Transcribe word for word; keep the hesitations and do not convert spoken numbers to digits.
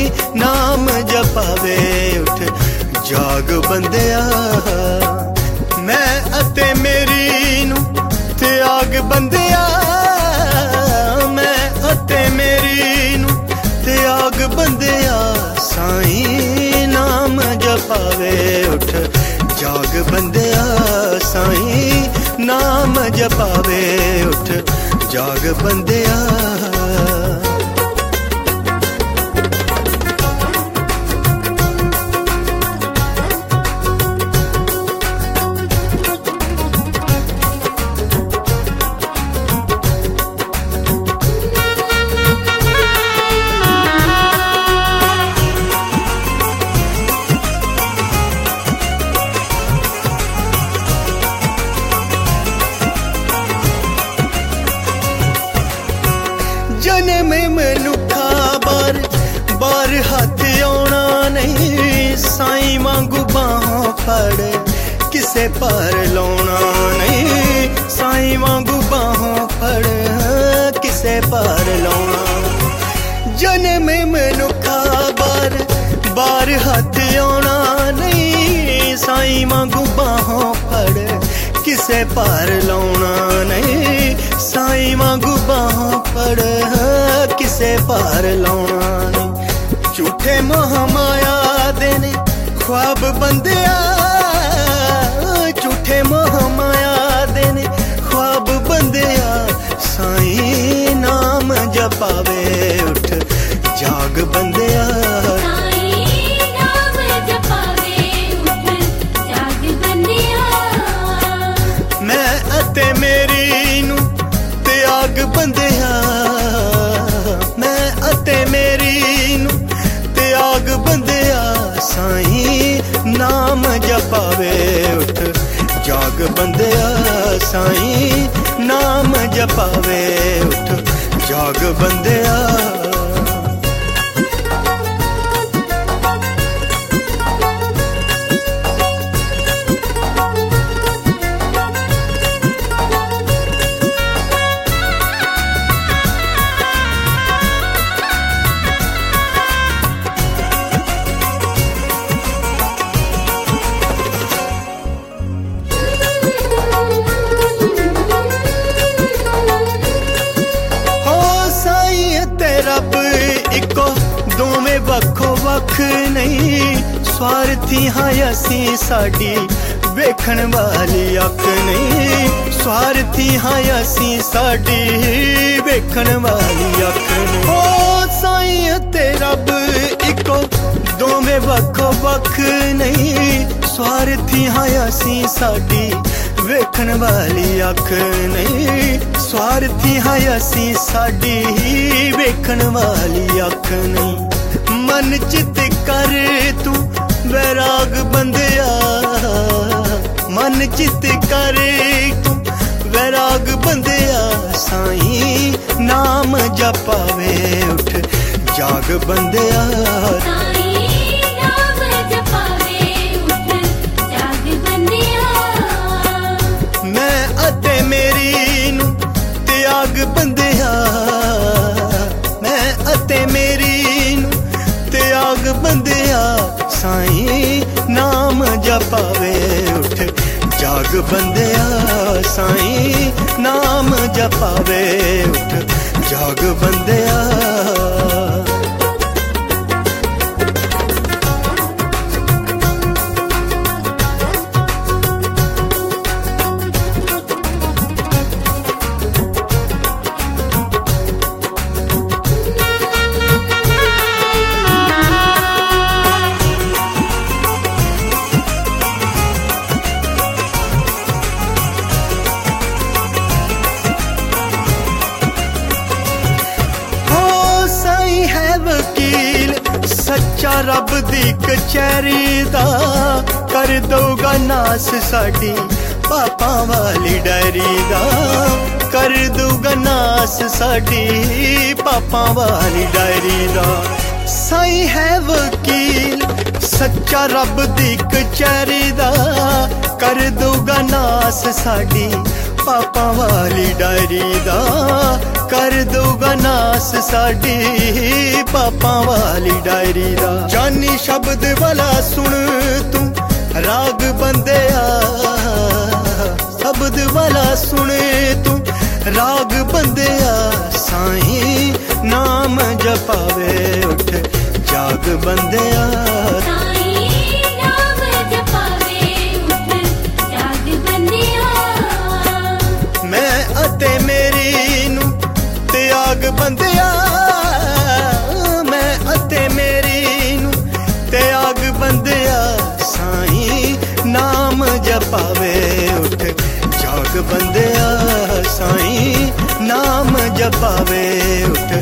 नाम जपावे उठ जाग बंदिया। मैं अते मेरी नू त्याग बंदिया, मैं अते मेरी नू त्याग बंदिया। साईं नाम जपावे उठ जाग बंदिया, साईं नाम जपावे उठ जाग बंदिया। जन्म मनुखा बार बार हाथ आना नहीं, साईं वांगू बाहों फड़ किसे पार लाना नहीं, साईं वांगू बाहों फड़ किसे पार लाना। जन्म मनुखा बार बार हाथ आना नहीं, साईं वांगू बाहों फड़ किसे पार लाना नहीं, साईं वांगू बाहों फड़ किसे पार लाना नहीं। झूठे मोह माया देने ख्वाब बंदिया, झूठे मोह माया देने ख्वाब बंदिया। साईं नाम जपावे उठ जाग बंदिया, मेरी नू त्याग बंदिया। मैं अते मेरी नू त्याग बंदिया। साईं नाम जपावे उठ जाग बंदिया, साईं नाम जपावे उठ जाग बंदिया। रब इको दोवें वखो वख नहीं, स्वार्थी हाँ असी साडी वेखण वाली अख नहीं, स्वार्थी हाँ असी साडी वेखण वाली अख नहीं। ओ साईं ते रब इको दोवें वखो वख नहीं, स्वार्थी हाँ असी साडी वेखण वाली अख नहीं, स्वार्थी हाँ असी साडी वेखण वाली अख नहीं। मन चित कर तू वैराग बंदिया, मन चित कर तू वैराग बंदिया। साईं नाम जपावे उठ जाग बंदिया, मेरी नू त्याग बंदिया। मैं अते मेरी नू त्याग बंदिया। साईं नाम जपावे उठ जाग बंदिया, साईं नाम जपावे उठ जाग बंदिया। सच्चा रब दी कचहरी दा कर दोगा नास साडी पापां वाली डायरी दा, कर दोगा नास साडी पापां वाली डायरी दा। साईं है वकील सच्चा रब दी कचहरी दा कर दोगा नास साडी पापा वाली डायरी दा कर दूगा नास साडी पापा वाली डायरी दा। जानी शब्द वाला सुन तू राग बंदिया, शब्द वाला सुने तू राग बंदिया, साईं नाम जपावे उठ जाग बंदिया, साईं नाम जपावे उठ जाग बंदिया। मैं अते मेरी नू त्याग बंदिया, मैं अते मेरी नू त्याग बंदिया, साईं नाम जपावे उठ जाग बंदिया, साईं नाम जपावे उठ